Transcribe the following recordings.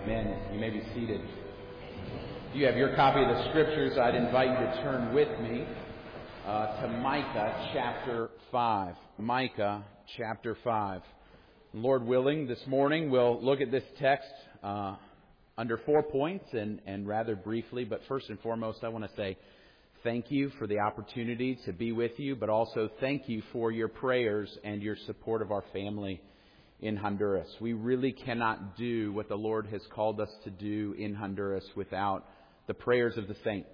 Amen. You may be seated. If you have your copy of the Scriptures, I'd invite you to turn with me to Micah chapter 5. Micah chapter 5. Lord willing, this morning we'll look at this text under 4 points and rather briefly. But first and foremost, I want to say thank you for the opportunity to be with you, but also thank you for your prayers and your support of our family in Honduras. We really cannot do what the Lord has called us to do in Honduras without the prayers of the saints.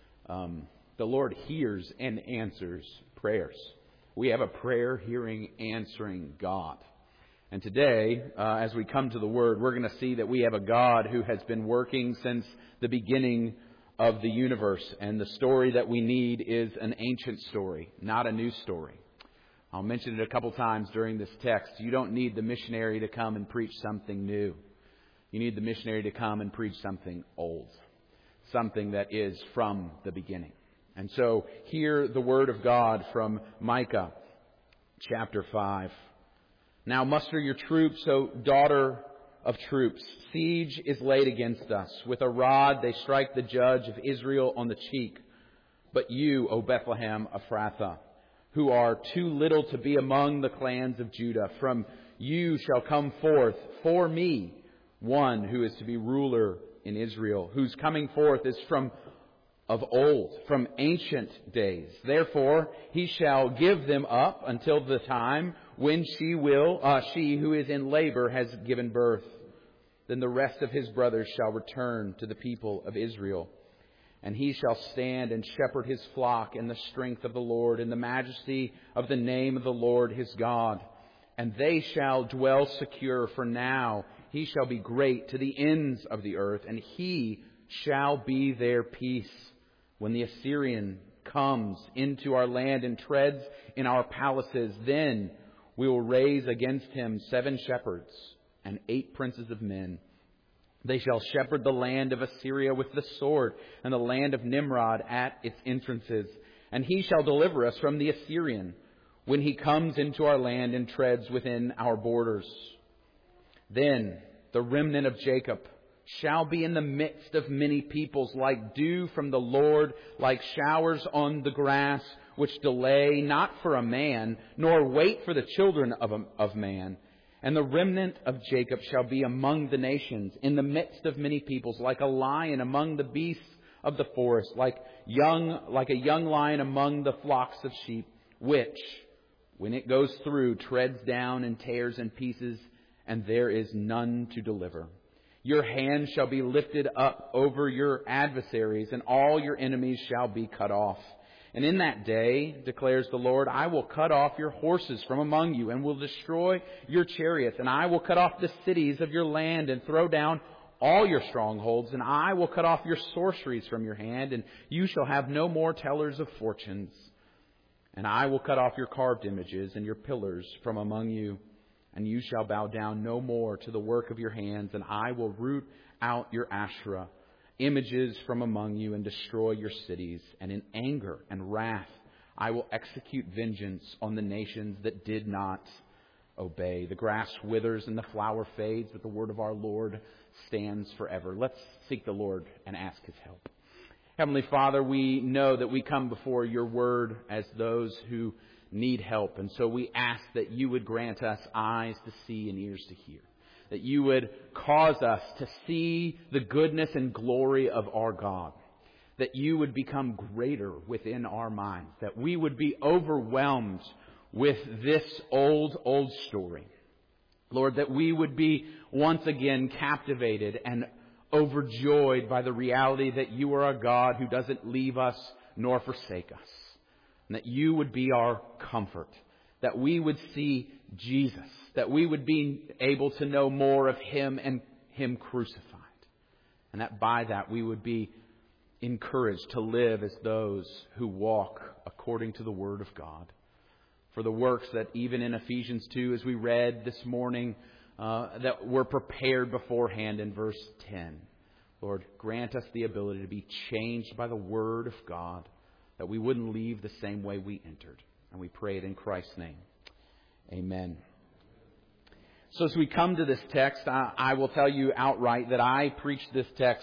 The Lord hears and answers prayers. We have a prayer-hearing, answering God. And today, as we come to the Word, we're going to see that we have a God who has been working since the beginning of the universe. And the story that we need is an ancient story, not a new story. I'll mention it a couple times during this text. You don't need the missionary to come and preach something new. You need the missionary to come and preach something old, something that is from the beginning. And so hear the word of God from Micah chapter 5. Now muster your troops, O daughter of troops. Siege is laid against us. With a rod they strike the judge of Israel on the cheek. But you, O Bethlehem Ephrathah, who are too little to be among the clans of Judah, from you shall come forth for me one who is to be ruler in Israel, whose coming forth is from of old, from ancient days. Therefore he shall give them up until the time when she who is in labor has given birth. Then the rest of his brothers shall return to the people of Israel. And he shall stand and shepherd his flock in the strength of the Lord, in the majesty of the name of the Lord his God. And they shall dwell secure, for now he shall be great to the ends of the earth, and he shall be their peace. When the Assyrian comes into our land and treads in our palaces, then we will raise against him 7 shepherds and 8 princes of men. They shall shepherd the land of Assyria with the sword, and the land of Nimrod at its entrances. And he shall deliver us from the Assyrian when he comes into our land and treads within our borders. Then the remnant of Jacob shall be in the midst of many peoples, like dew from the Lord, like showers on the grass, which delay not for a man, nor wait for the children of man. And the remnant of Jacob shall be among the nations, in the midst of many peoples, like a lion among the beasts of the forest, like a young lion among the flocks of sheep, which, when it goes through, treads down and tears in pieces, and there is none to deliver. Your hand shall be lifted up over your adversaries, and all your enemies shall be cut off. And in that day, declares the Lord, I will cut off your horses from among you, and will destroy your chariots. And I will cut off the cities of your land, and throw down all your strongholds. And I will cut off your sorceries from your hand, and you shall have no more tellers of fortunes. And I will cut off your carved images and your pillars from among you. And you shall bow down no more to the work of your hands. And I will root out your Asherah images from among you, and destroy your cities. And in anger and wrath I will execute vengeance on the nations that did not obey. The grass withers and the flower fades, but the word of our Lord stands forever. Let's seek the Lord and ask his help. Heavenly Father, we know that we come before your word as those who need help. And so we ask that you would grant us eyes to see and ears to hear. That you would cause us to see the goodness and glory of our God. That you would become greater within our minds. That we would be overwhelmed with this old story. Lord, that we would be once again captivated and overjoyed by the reality that you are a God who doesn't leave us nor forsake us. And that you would be our comfort. That we would see Jesus. That we would be able to know more of him and him crucified. And that by that we would be encouraged to live as those who walk according to the Word of God. For the works that even in Ephesians 2, as we read this morning, that were prepared beforehand in verse 10. Lord, grant us the ability to be changed by the Word of God, that we wouldn't leave the same way we entered. And we pray it in Christ's name. Amen. So as we come to this text, I will tell you outright that I preached this text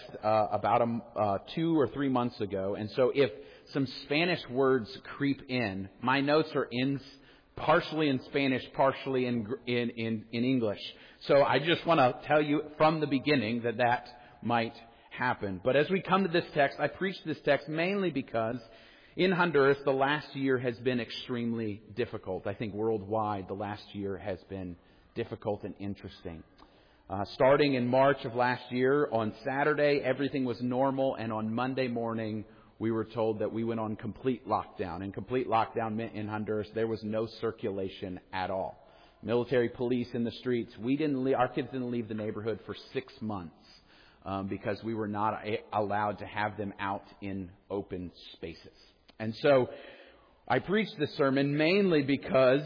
about 2 or 3 months ago. And so if some Spanish words creep in, my notes are partially in Spanish, partially in English. So I just want to tell you from the beginning that might happen. But as we come to this text, I preached this text mainly because in Honduras, the last year has been extremely difficult. I think worldwide, the last year has been difficult and interesting. Starting in March of last year, on Saturday, everything was normal, and on Monday morning, we were told that we went on complete lockdown. And complete lockdown meant in Honduras, there was no circulation at all. Military police in the streets. Our kids didn't leave the neighborhood for 6 months because we were not allowed to have them out in open spaces. And so I preached this sermon mainly because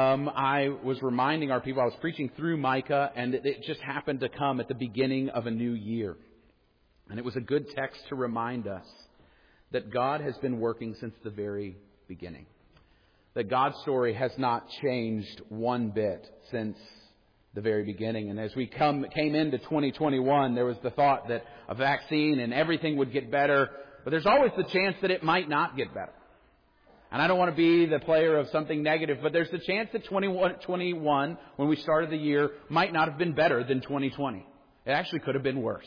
I was reminding our people, I was preaching through Micah, and it just happened to come at the beginning of a new year. And it was a good text to remind us that God has been working since the very beginning. That God's story has not changed one bit since the very beginning. And as we came into 2021, there was the thought that a vaccine and everything would get better. But there's always the chance that it might not get better. And I don't want to be the player of something negative, but there's the chance that 2021, when we started the year, might not have been better than 2020. It actually could have been worse.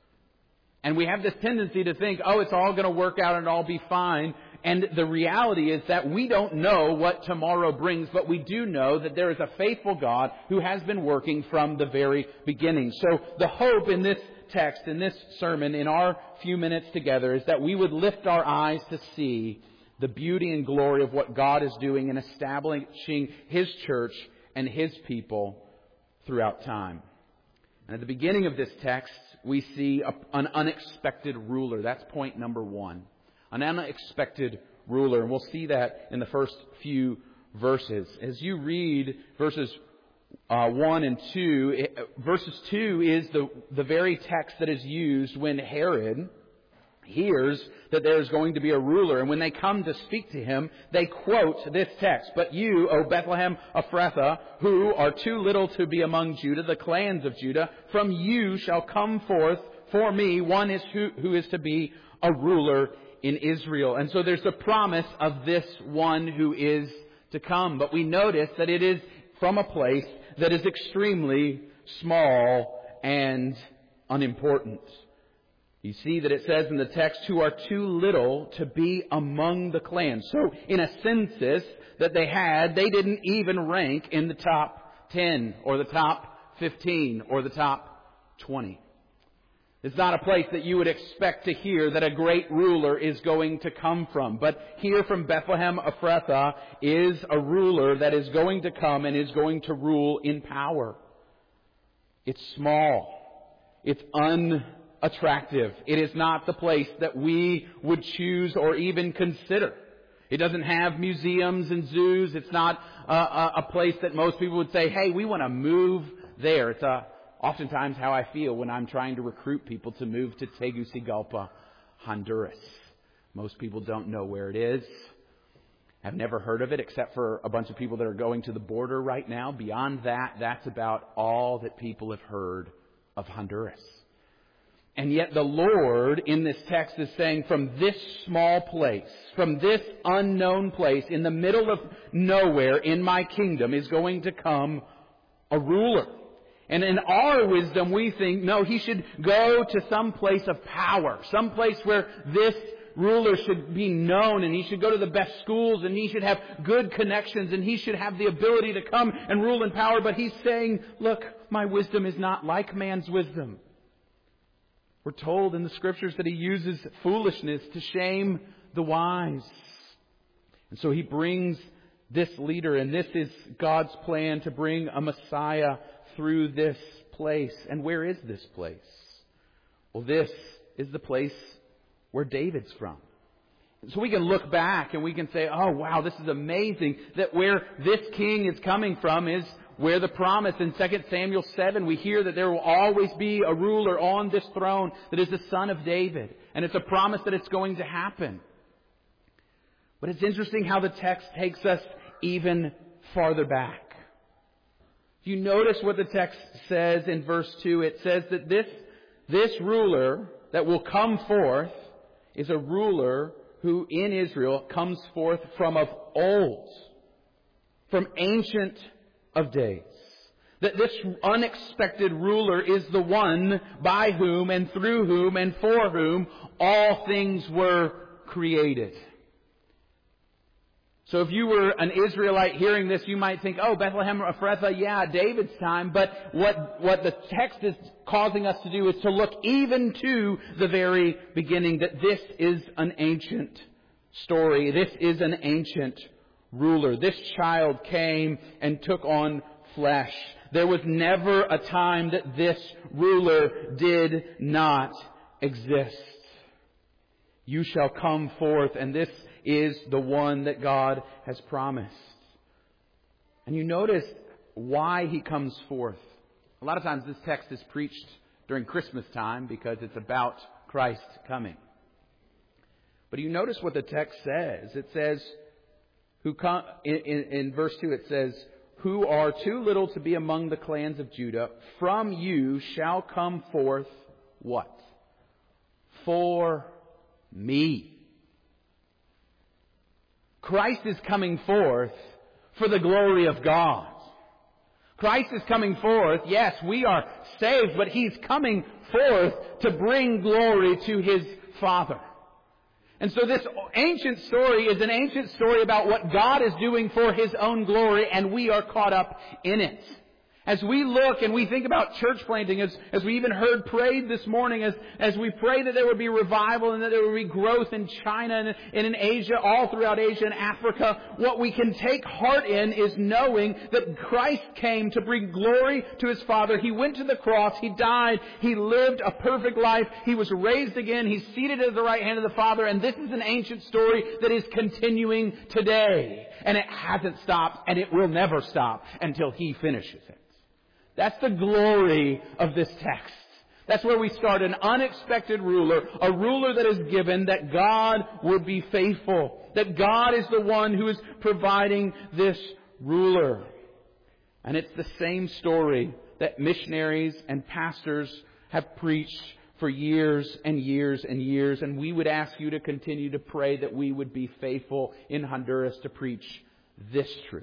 And we have this tendency to think, it's all going to work out and it'll all be fine. And the reality is that we don't know what tomorrow brings, but we do know that there is a faithful God who has been working from the very beginning. So the hope in this text, in this sermon, in our few minutes together, is that we would lift our eyes to see the beauty and glory of what God is doing in establishing His church and His people throughout time. And at the beginning of this text, we see an unexpected ruler. That's point number 1. An unexpected ruler. And we'll see that in the first few verses. As you read verses 1 and 2, verses 2 is the very text that is used when Herod hears that there is going to be a ruler. And when they come to speak to him, they quote this text. But you, O Bethlehem Ephrathah, who are too little to be among Judah, the clans of Judah, from you shall come forth for me one who is to be a ruler in Israel. And so there's the promise of this one who is to come. But we notice that it is from a place that is extremely small and unimportant. You see that it says in the text, who are too little to be among the clans. So in a census that they had, they didn't even rank in the top 10 or the top 15 or the top 20. It's not a place that you would expect to hear that a great ruler is going to come from. But here from Bethlehem Ephrathah is a ruler that is going to come and is going to rule in power. It's small. It's unattractive. It is not the place that we would choose or even consider. It doesn't have museums and zoos. It's not a place that most people would say, hey, we want to move there. It's oftentimes how I feel when I'm trying to recruit people to move to Tegucigalpa, Honduras. Most people don't know where it is. I've never heard of it except for a bunch of people that are going to the border right now. Beyond that, that's about all that people have heard of Honduras. And yet the Lord in this text is saying from this small place, from this unknown place in the middle of nowhere in my kingdom is going to come a ruler. And in our wisdom, we think, no, he should go to some place of power, some place where this ruler should be known, and he should go to the best schools, and he should have good connections, and he should have the ability to come and rule in power. But he's saying, look, my wisdom is not like man's wisdom. We're told in the Scriptures that he uses foolishness to shame the wise. And so he brings this leader, and this is God's plan to bring a Messiah through this place. And where is this place? Well, this is the place where David's from. So we can look back and we can say, oh wow, this is amazing that where this king is coming from is where the promise in 2 Samuel 7, we hear that there will always be a ruler on this throne that is the son of David. And it's a promise that it's going to happen. But it's interesting how the text takes us even farther back. If you notice what the text says in verse 2, it says that this ruler that will come forth is a ruler who in Israel comes forth from of old, from ancient of days. That this unexpected ruler is the one by whom and through whom and for whom all things were created. So if you were an Israelite hearing this, you might think, oh, Bethlehem Ephrathah, yeah, David's time. But what the text is causing us to do is to look even to the very beginning, that this is an ancient story. This is an ancient ruler. This child came and took on flesh. There was never a time that this ruler did not exist. You shall come forth, and this is the one that God has promised. And you notice why he comes forth. A lot of times this text is preached during Christmas time because it's about Christ coming. But you notice what the text says. It says, in verse 2 it says, who are too little to be among the clans of Judah, from you shall come forth what? For me. Christ is coming forth for the glory of God. Christ is coming forth. Yes, we are saved, but He's coming forth to bring glory to His Father. And so this ancient story is an ancient story about what God is doing for His own glory, and we are caught up in it. As we look and we think about church planting, as we even heard prayed this morning, as we pray that there would be revival and that there would be growth in China and in Asia, all throughout Asia and Africa, what we can take heart in is knowing that Christ came to bring glory to His Father. He went to the cross. He died. He lived a perfect life. He was raised again. He's seated at the right hand of the Father. And this is an ancient story that is continuing today. And it hasn't stopped, and it will never stop until He finishes it. That's the glory of this text. That's where we start, an unexpected ruler, a ruler that is given that God would be faithful, that God is the one who is providing this ruler. And it's the same story that missionaries and pastors have preached for years and years and years. And we would ask you to continue to pray that we would be faithful in Honduras to preach this truth.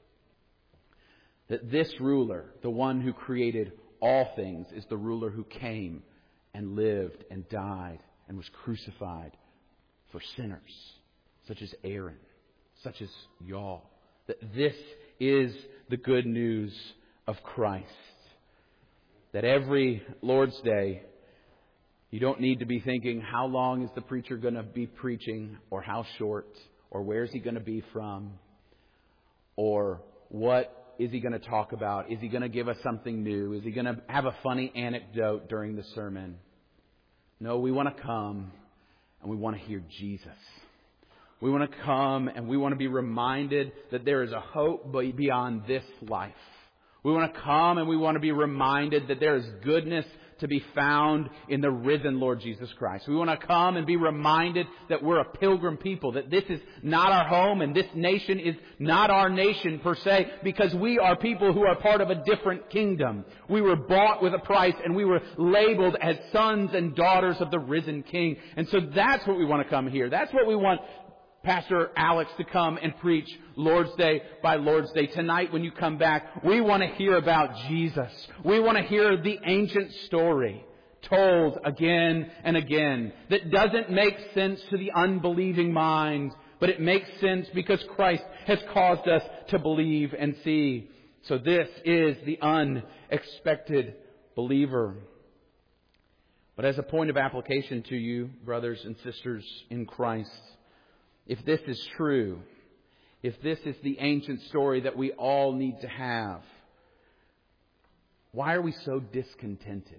That this ruler, the one who created all things, is the ruler who came and lived and died and was crucified for sinners, such as Aaron, such as y'all. That this is the good news of Christ. That every Lord's Day, you don't need to be thinking, how long is the preacher going to be preaching, or how short, or where's he going to be from, or what is he going to talk about? Is he going to give us something new? Is he going to have a funny anecdote during the sermon? No, we want to come and we want to hear Jesus. We want to come and we want to be reminded that there is a hope beyond this life. We want to come and we want to be reminded that there is goodness to be found in the risen Lord Jesus Christ. We want to come and be reminded that we're a pilgrim people, that this is not our home and this nation is not our nation per se, because we are people who are part of a different kingdom. We were bought with a price and we were labeled as sons and daughters of the risen King. And so that's what we want to come here. That's what we want Pastor Alex to come and preach Lord's Day by Lord's Day. Tonight when you come back, we want to hear about Jesus. We want to hear the ancient story told again and again that doesn't make sense to the unbelieving mind, but it makes sense because Christ has caused us to believe and see. So this is the unexpected believer. But as a point of application to you, brothers and sisters in Christ, if this is true, if this is the ancient story that we all need to have, why are we so discontented?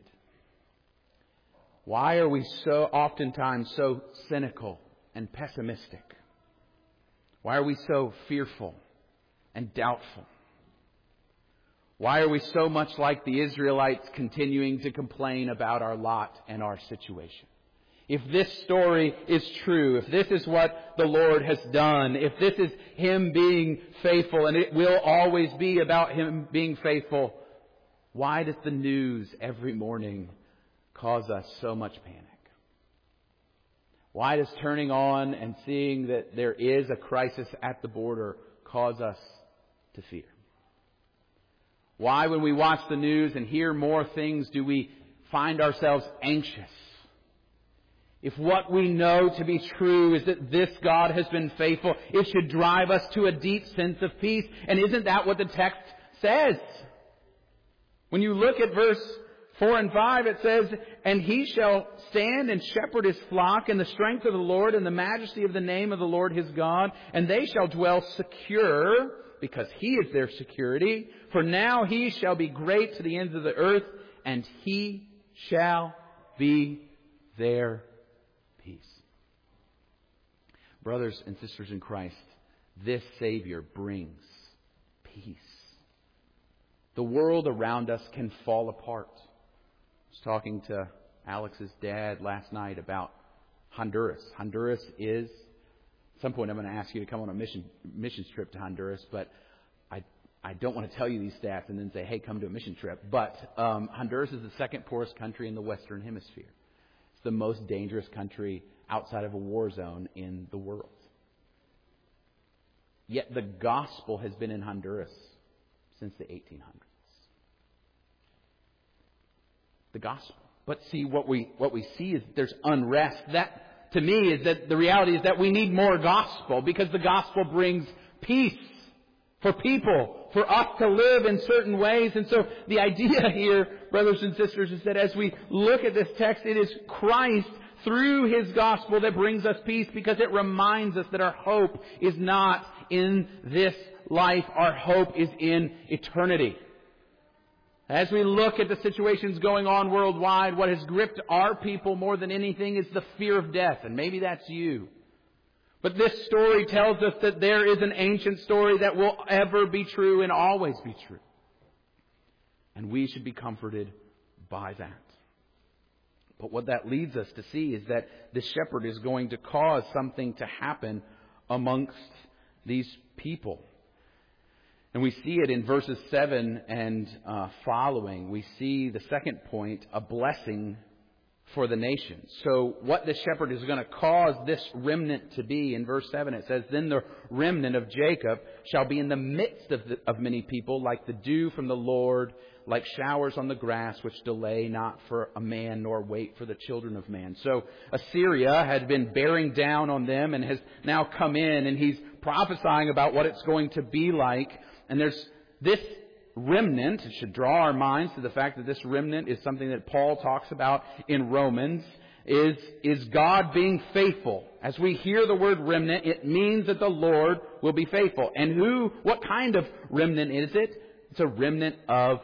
Why are we so oftentimes so cynical and pessimistic? Why are we so fearful and doubtful? Why are we so much like the Israelites, continuing to complain about our lot and our situation? If this story is true, if this is what the Lord has done, if this is Him being faithful, and it will always be about Him being faithful, why does the news every morning cause us so much panic? Why does turning on and seeing that there is a crisis at the border cause us to fear? Why, when we watch the news and hear more things, do we find ourselves anxious? If what we know to be true is that this God has been faithful, it should drive us to a deep sense of peace. And isn't that what the text says? When you look at verse 4 and 5, it says, "And he shall stand and shepherd his flock in the strength of the Lord and the majesty of the name of the Lord his God. And they shall dwell secure, because he is their security. For now he shall be great to the ends of the earth, and he shall be their peace." Brothers and sisters in Christ, this Savior brings peace. The world around us can fall apart. I was talking to Alex's dad last night about Honduras. Honduras is, at some point I'm going to ask you to come on a missions trip to Honduras, but I don't want to tell you these stats and then say, hey, come to a mission trip. But Honduras is the second poorest country in the Western Hemisphere. It's the most dangerous country outside of a war zone in the world. Yet the gospel has been in Honduras since the 1800s. The gospel. But see, what we see is there's unrest. That, to me, is that the reality is that we need more gospel, because the gospel brings peace for people, for us to live in certain ways. And so the idea here, brothers and sisters, is that as we look at this text, it is Christ through His gospel that brings us peace, because it reminds us that our hope is not in this life. Our hope is in eternity. As we look at the situations going on worldwide, what has gripped our people more than anything is the fear of death. And maybe that's you. But this story tells us that there is an ancient story that will ever be true and always be true. And we should be comforted by that. But what that leads us to see is that the shepherd is going to cause something to happen amongst these people. And we see it in verses 7 and following. We see the second point, a blessing for the nations. So what the shepherd is going to cause this remnant to be, in verse 7 it says, "Then the remnant of Jacob shall be in the midst of many people, like the dew from the Lord, like showers on the grass, which delay not for a man, nor wait for the children of man." So Assyria had been bearing down on them and has now come in, and he's prophesying about what it's going to be like. And there's this remnant. It should draw our minds to the fact that this remnant is something that Paul talks about in Romans, is God being faithful. As we hear the word remnant, it means that the Lord will be faithful. And what kind of remnant is it? It's a remnant of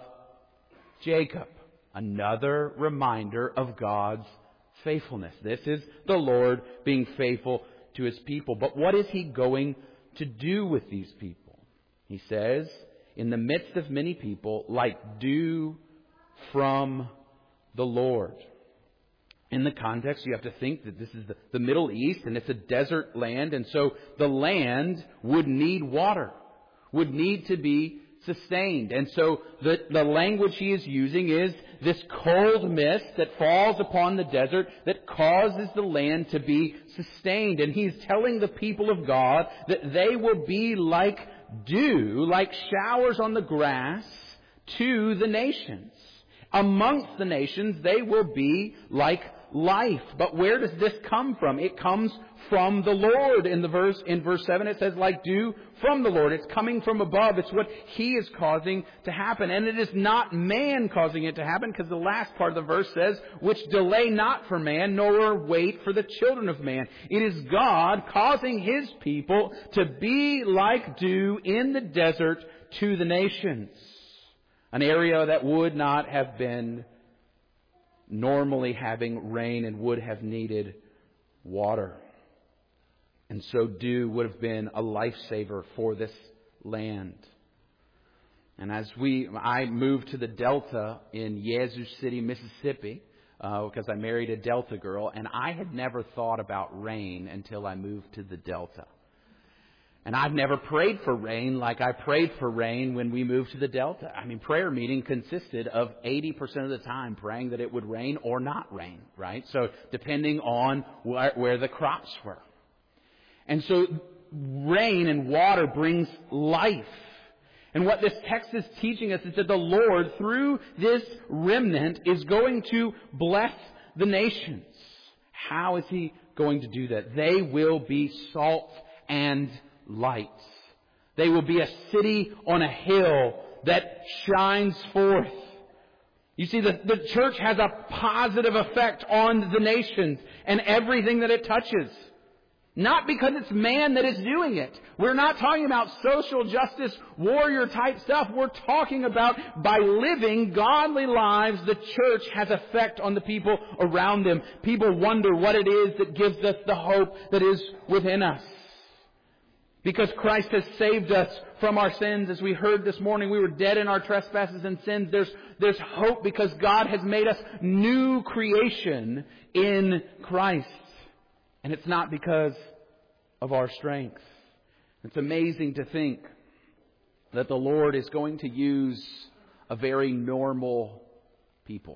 Jacob. Another reminder of God's faithfulness. This is the Lord being faithful to His people. But what is He going to do with these people? He says, in the midst of many people, like dew from the Lord. In the context, you have to think that this is the Middle East, and it's a desert land, and so the land would need water, would need to be sustained. And so the language he is using is this cold mist that falls upon the desert that causes the land to be sustained. And he's telling the people of God that they will be like dew, like showers on the grass to the nations. Amongst the nations, they will be like life. But where does this come from? It comes from the Lord. In verse 7, it says, like dew from the Lord. It's coming from above. It's what He is causing to happen. And it is not man causing it to happen, because the last part of the verse says, which delay not for man, nor wait for the children of man. It is God causing His people to be like dew in the desert to the nations. An area that would not have been normally having rain and would have needed water. And so dew would have been a lifesaver for this land. And as I moved to the Delta in Yazoo City, Mississippi, because I married a Delta girl, and I had never thought about rain until I moved to the Delta. And I've never prayed for rain like I prayed for rain when we moved to the Delta. I mean, prayer meeting consisted of 80% of the time praying that it would rain or not rain, right? So depending on where the crops were. And so rain and water brings life. And what this text is teaching us is that the Lord, through this remnant, is going to bless the nations. How is He going to do that? They will be salt and light. They will be a city on a hill that shines forth. You see, the church has a positive effect on the nations and everything that it touches. Not because it's man that is doing it. We're not talking about social justice warrior type stuff. We're talking about by living godly lives, the church has effect on the people around them. People wonder what it is that gives us the hope that is within us. Because Christ has saved us from our sins. As we heard this morning, we were dead in our trespasses and sins. There's hope because God has made us new creation in Christ. And it's not because of our strength. It's amazing to think that the Lord is going to use a very normal people.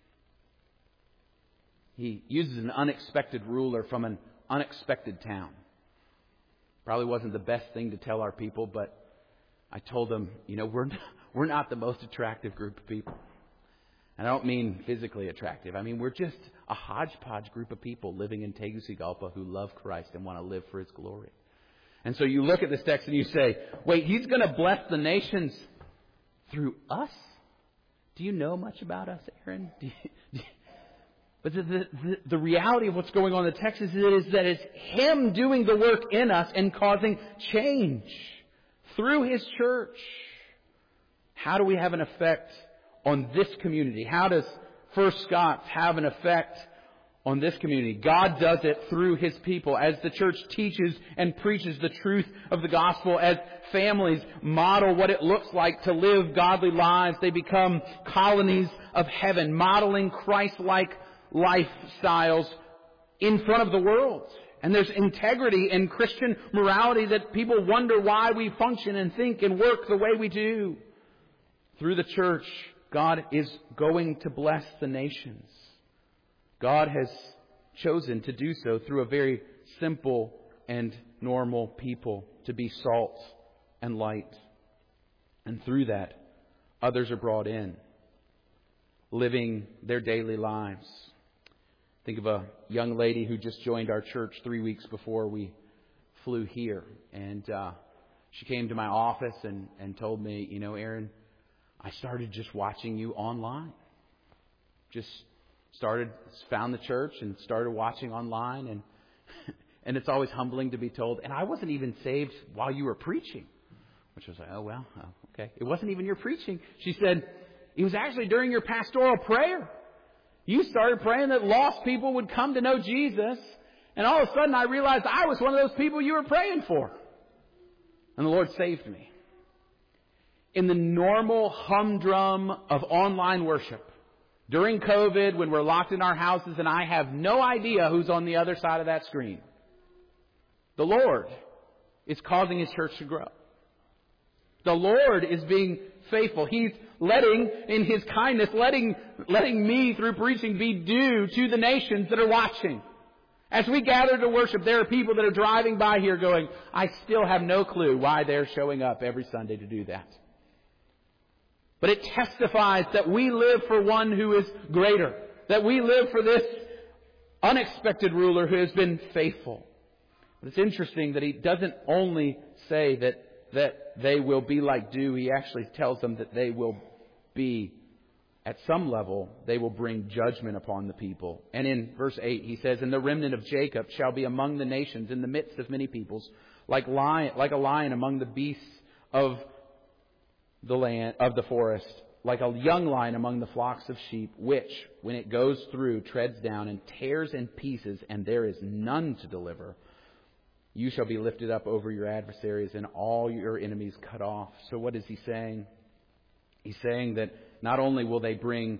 He uses an unexpected ruler from an unexpected town. Probably wasn't the best thing to tell our people, but I told them, we're not the most attractive group of people. And I don't mean physically attractive. I mean, we're just a hodgepodge group of people living in Tegucigalpa who love Christ and want to live for His glory. And so you look at this text and you say, wait, He's going to bless the nations through us? Do you know much about us, Aaron? But the reality of what's going on in the text is that it's Him doing the work in us and causing change through His church. How do we have an effect on this community? How does First Scots have an effect on this community? God does it through His people. As the church teaches and preaches the truth of the gospel, as families model what it looks like to live godly lives, they become colonies of heaven, modeling Christ-like lifestyles in front of the world. And there's integrity in Christian morality that people wonder why we function and think and work the way we do. Through the church, God is going to bless the nations. God has chosen to do so through a very simple and normal people, to be salt and light. And through that, others are brought in, living their daily lives. Think of a young lady who just joined our church 3 weeks before we flew here. And she came to my office and told me, Aaron, I started just watching you online. Found the church and started watching online. And it's always humbling to be told, and I wasn't even saved while you were preaching. Which was like, okay. It wasn't even your preaching. She said, it was actually during your pastoral prayer. You started praying that lost people would come to know Jesus. And all of a sudden I realized I was one of those people you were praying for. And the Lord saved me. In the normal humdrum of online worship, during COVID, when we're locked in our houses and I have no idea who's on the other side of that screen, the Lord is causing His church to grow. The Lord is being faithful. He's letting, in His kindness, letting me through preaching be due to the nations that are watching. As we gather to worship, there are people that are driving by here going, I still have no clue why they're showing up every Sunday to do that. But it testifies that we live for one who is greater. That we live for this unexpected ruler who has been faithful. But it's interesting that He doesn't only say that they will be like dew. He actually tells them that they will be, at some level, they will bring judgment upon the people. And in verse 8 he says, and the remnant of Jacob shall be among the nations in the midst of many peoples, like a lion among the beasts of the land, of the forest, like a young lion among the flocks of sheep, which, when it goes through, treads down and tears in pieces, and there is none to deliver. You shall be lifted up over your adversaries and all your enemies cut off. So what is He saying? He's saying that not only will they bring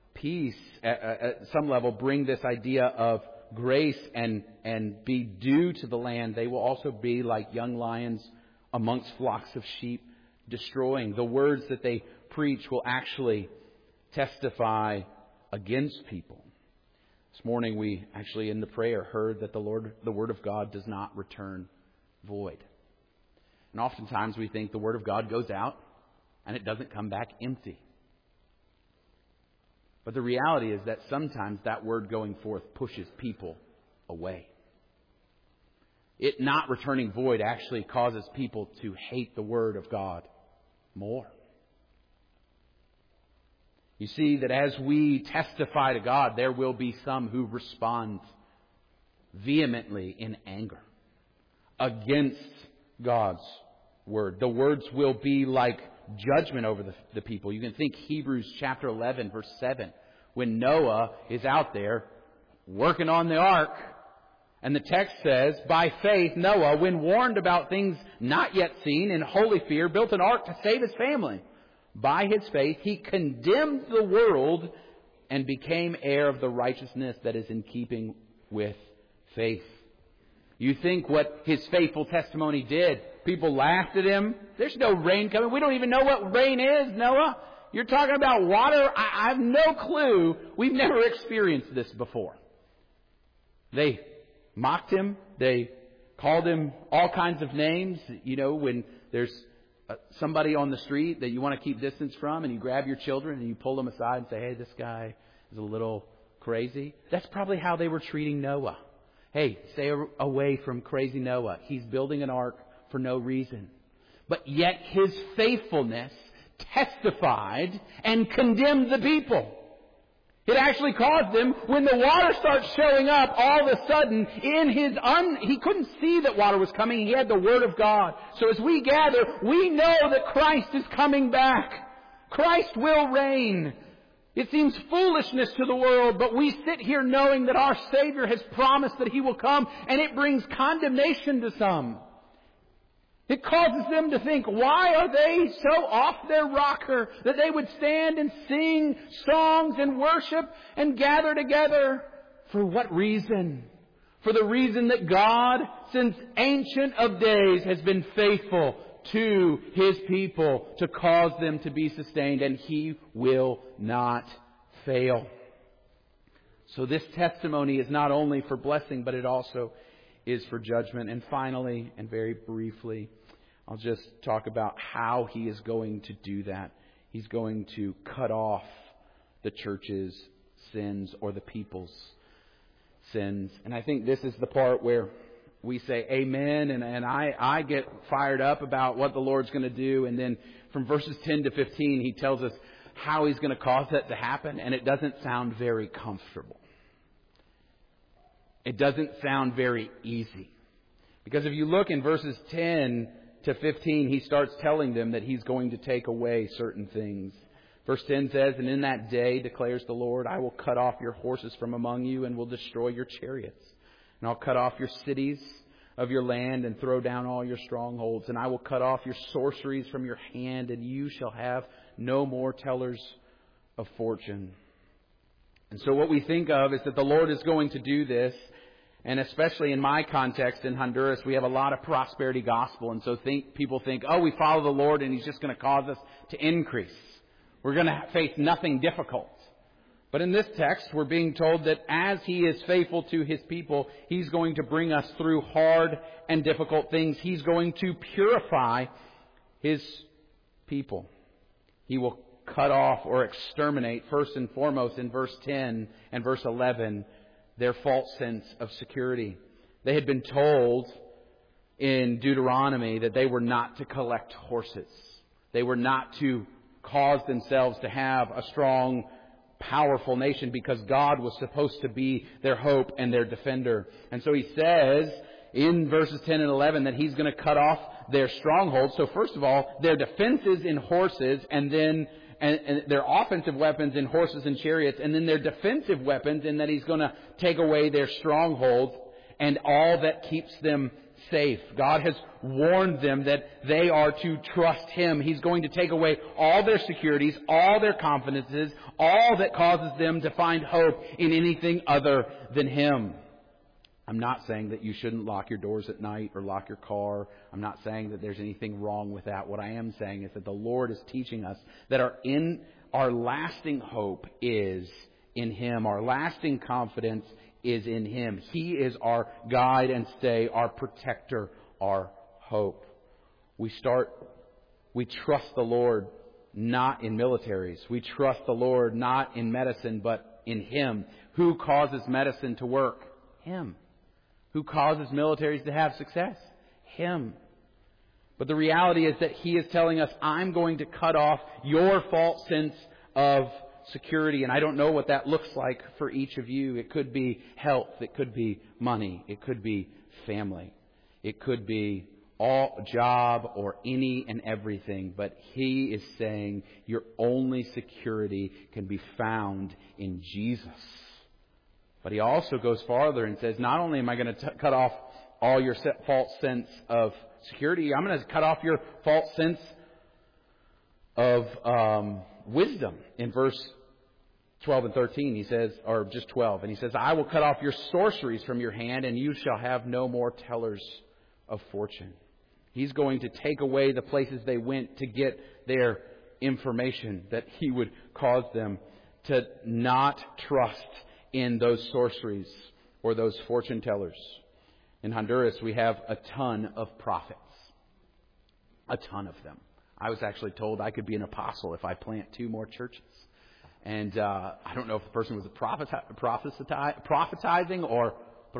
peace at some level bring this idea of grace and be due to the land, they will also be like young lions amongst flocks of sheep, destroying. The words that they preach will actually testify against people. This morning we actually in the prayer heard that the Word of God does not return void. And oftentimes we think the Word of God goes out and it doesn't come back empty. But the reality is that sometimes that Word going forth pushes people away. It not returning void actually causes people to hate the Word of God more. You see that as we testify to God, there will be some who respond vehemently in anger against God's Word. The words will be like judgment over the people. You can think Hebrews chapter 11, verse 7, when Noah is out there working on the ark. And the text says, by faith, Noah, when warned about things not yet seen, in holy fear, built an ark to save his family. By his faith, he condemned the world and became heir of the righteousness that is in keeping with faith. You think what his faithful testimony did. People laughed at him. There's no rain coming. We don't even know what rain is, Noah. You're talking about water? I have no clue. We've never experienced this before. They mocked him. They called him all kinds of names. You know, when there's somebody on the street that you want to keep distance from, and you grab your children and you pull them aside and say, hey, this guy is a little crazy. That's probably how they were treating Noah. Hey, stay away from crazy Noah. He's building an ark for no reason. But yet his faithfulness testified and condemned the people. It actually caused them, when the water starts showing up, all of a sudden, he couldn't see that water was coming. He had the Word of God. So as we gather, we know that Christ is coming back. Christ will reign. It seems foolishness to the world, but we sit here knowing that our Savior has promised that He will come, and it brings condemnation to some. It causes them to think, why are they so off their rocker that they would stand and sing songs and worship and gather together? For what reason? For the reason that God, since ancient of days, has been faithful to His people to cause them to be sustained, and He will not fail. So this testimony is not only for blessing, but it also is for judgment. And finally, and very briefly, I'll just talk about how He is going to do that. He's going to cut off the church's sins or the people's sins. And I think this is the part where we say amen, and I get fired up about what the Lord's going to do. And then from verses 10 to 15, He tells us how He's going to cause that to happen. And it doesn't sound very comfortable. It doesn't sound very easy. Because if you look in verses 10 to 15, He starts telling them that He's going to take away certain things. Verse 10 says, and in that day, declares the Lord, I will cut off your horses from among you and will destroy your chariots. And I'll cut off your cities of your land and throw down all your strongholds. And I will cut off your sorceries from your hand, and you shall have no more tellers of fortune. And so what we think of is that the Lord is going to do this. And especially in my context in Honduras, we have a lot of prosperity gospel. And so people think, oh, we follow the Lord and He's just going to cause us to increase. We're going to face nothing difficult. But in this text, we're being told that as He is faithful to His people, He's going to bring us through hard and difficult things. He's going to purify His people. He will cut off or exterminate, first and foremost in verse 10 and verse 11, their false sense of security. They had been told in Deuteronomy that they were not to collect horses. They were not to cause themselves to have a strong, powerful nation, because God was supposed to be their hope and their defender. And so He says in verses 10 and 11 that He's going to cut off their strongholds. So first of all, their defenses in horses, and then and their offensive weapons in horses and chariots, and then their defensive weapons in that He's going to take away their strongholds and all that keeps them safe. God has warned them that they are to trust Him. He's going to take away all their securities, all their confidences, all that causes them to find hope in anything other than Him. I'm not saying that you shouldn't lock your doors at night or lock your car. I'm not saying that there's anything wrong with that. What I am saying is that the Lord is teaching us that our lasting hope is in Him. Our lasting confidence is in Him. He is our guide and stay, our protector, our hope. We trust the Lord not in militaries. We trust the Lord not in medicine, but in Him. Who causes medicine to work? Him. Who causes militaries to have success? Him. But the reality is that He is telling us, I'm going to cut off your false sense of security. And I don't know what that looks like for each of you. It could be health. It could be money. It could be family. It could be all job or any and everything. But He is saying your only security can be found in Jesus. But He also goes farther and says, not only am I going to cut off all your false sense of security, I'm going to cut off your false sense of wisdom. In verse 12 and 13, He says, or just 12, and He says, I will cut off your sorceries from your hand, and you shall have no more tellers of fortune. He's going to take away the places they went to get their information, that He would cause them to not trust in those sorceries or those fortune tellers. In Honduras, we have a ton of prophets. A ton of them. I was actually told I could be an apostle if I plant 2 more churches. And I don't know if the person was prophetizing or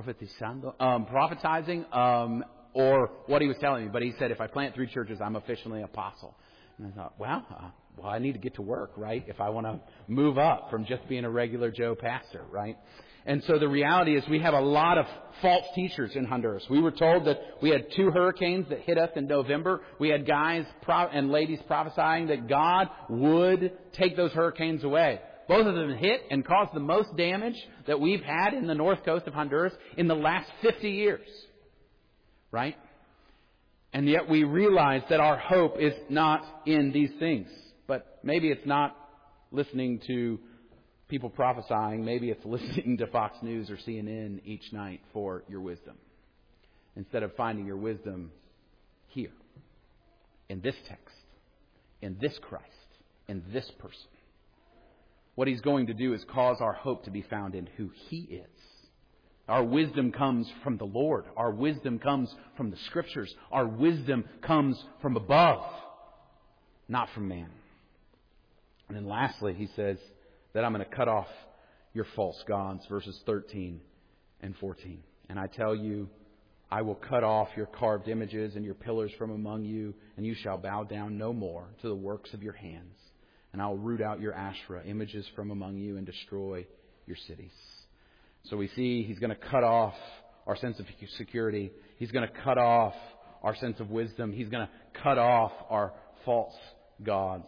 prophetizing or what he was telling me. But he said, if I plant 3 churches, I'm officially an apostle. And I thought, well, I need to get to work, right? If I want to move up from just being a regular Joe pastor, right? And so the reality is we have a lot of false teachers in Honduras. We were told that we had 2 hurricanes that hit us in November. We had guys and ladies prophesying that God would take those hurricanes away. Both of them hit and caused the most damage that we've had in the north coast of Honduras in the last 50 years. Right? And yet we realize that our hope is not in these things. But maybe it's not listening to people prophesying. Maybe it's listening to Fox News or CNN each night for your wisdom. Instead of finding your wisdom here, in this text, in this Christ, in this person. What He's going to do is cause our hope to be found in who He is. Our wisdom comes from the Lord. Our wisdom comes from the Scriptures. Our wisdom comes from above, not from man. And then lastly, He says that I'm going to cut off your false gods, verses 13 and 14. And I tell you, I will cut off your carved images and your pillars from among you, and you shall bow down no more to the works of your hands. And I will root out your Asherah, images from among you, and destroy your cities. So we see He's going to cut off our sense of security. He's going to cut off our sense of wisdom. He's going to cut off our false gods.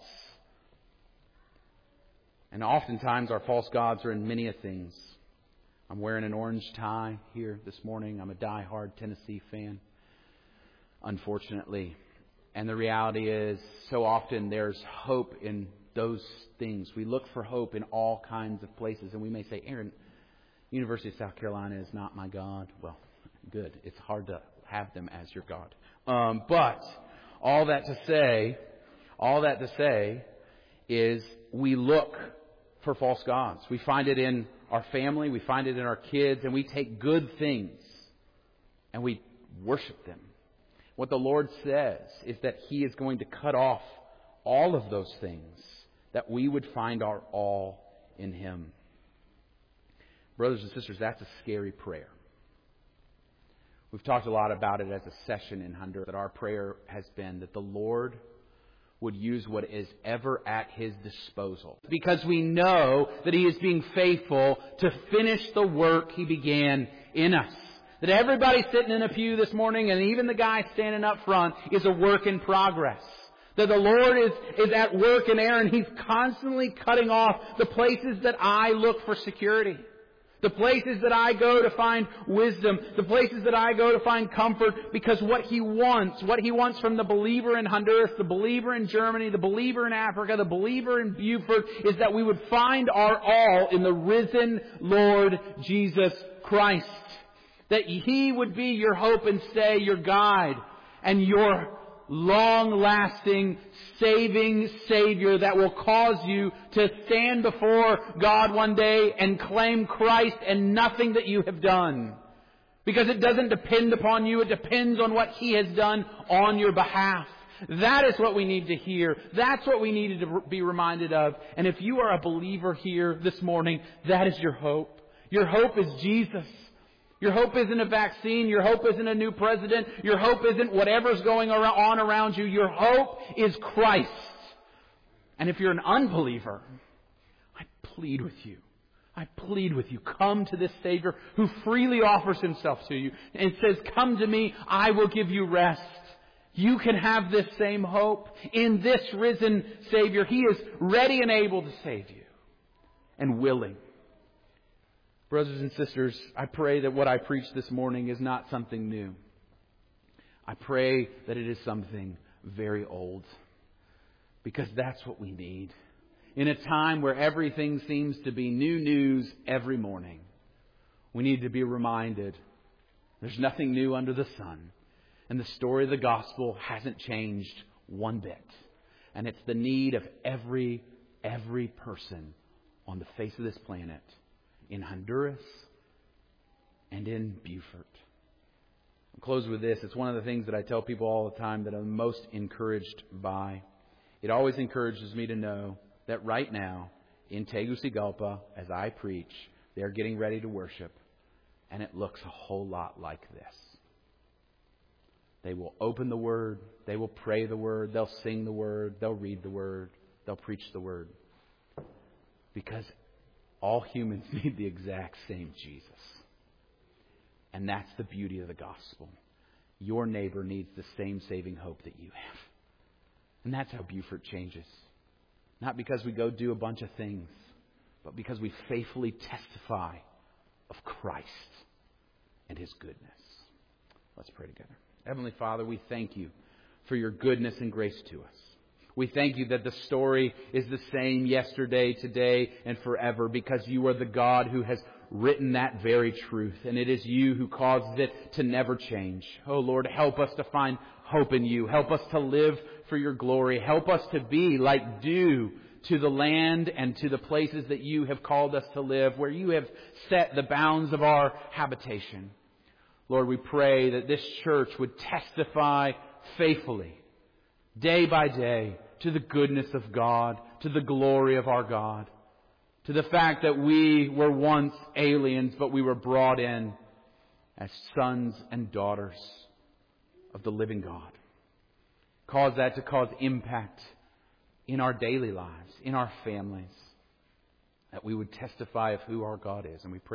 And oftentimes our false gods are in many a things. I'm wearing an orange tie here this morning. I'm a diehard Tennessee fan, unfortunately. And the reality is, so often there's hope in those things. We look for hope in all kinds of places. And we may say, Aaron, University of South Carolina is not my God. Well, good. It's hard to have them as your God. But all that to say is we look for false gods. We find it in our family. We find it in our kids. And we take good things and we worship them. What the Lord says is that He is going to cut off all of those things, that we would find our all in Him. Brothers and sisters, that's a scary prayer. We've talked a lot about it as a session in Honduras, that our prayer has been that the Lord would use what is ever at His disposal. Because we know that He is being faithful to finish the work He began in us. That everybody sitting in a pew this morning, and even the guy standing up front, is a work in progress. That the Lord is at work in Aaron. He's constantly cutting off the places that I look for security. The places that I go to find wisdom, the places that I go to find comfort, because what He wants from the believer in Honduras, the believer in Germany, the believer in Africa, the believer in Beaufort, is that we would find our all in the risen Lord Jesus Christ. That He would be your hope and stay, your guide, and your long-lasting, saving Savior that will cause you to stand before God one day and claim Christ and nothing that you have done. Because it doesn't depend upon you, it depends on what He has done on your behalf. That is what we need to hear. That's what we need to be reminded of. And if you are a believer here this morning, that is your hope. Your hope is Jesus. Your hope isn't a vaccine. Your hope isn't a new president. Your hope isn't whatever's going on around you. Your hope is Christ. And if you're an unbeliever, I plead with you. Come to this Savior who freely offers Himself to you and says, come to me, I will give you rest. You can have this same hope in this risen Savior. He is ready and able to save you and willing. Brothers and sisters, I pray that what I preached this morning is not something new. I pray that it is something very old. Because that's what we need. In a time where everything seems to be new news every morning, we need to be reminded there's nothing new under the sun. And the story of the gospel hasn't changed one bit. And it's the need of every person on the face of this planet, in Honduras and in Beaufort. I'll close with this. It's one of the things that I tell people all the time that I'm most encouraged by. It always encourages me to know that right now in Tegucigalpa, as I preach, they're getting ready to worship, and it looks a whole lot like this. They will open the Word, they will pray the Word, they'll sing the Word, they'll read the Word, they'll preach the Word. Because all humans need the exact same Jesus. And that's the beauty of the gospel. Your neighbor needs the same saving hope that you have. And that's how Beaufort changes. Not because we go do a bunch of things, but because we faithfully testify of Christ and His goodness. Let's pray together. Heavenly Father, we thank You for Your goodness and grace to us. We thank You that the story is the same yesterday, today, and forever, because You are the God who has written that very truth, and it is You who causes it to never change. Oh Lord, help us to find hope in You. Help us to live for Your glory. Help us to be like dew to the land and to the places that You have called us to live, where You have set the bounds of our habitation. Lord, we pray that this church would testify faithfully, day by day, to the goodness of God, to the glory of our God, to the fact that we were once aliens, but we were brought in as sons and daughters of the living God. Cause that to cause impact in our daily lives, in our families, that we would testify of who our God is. And we pray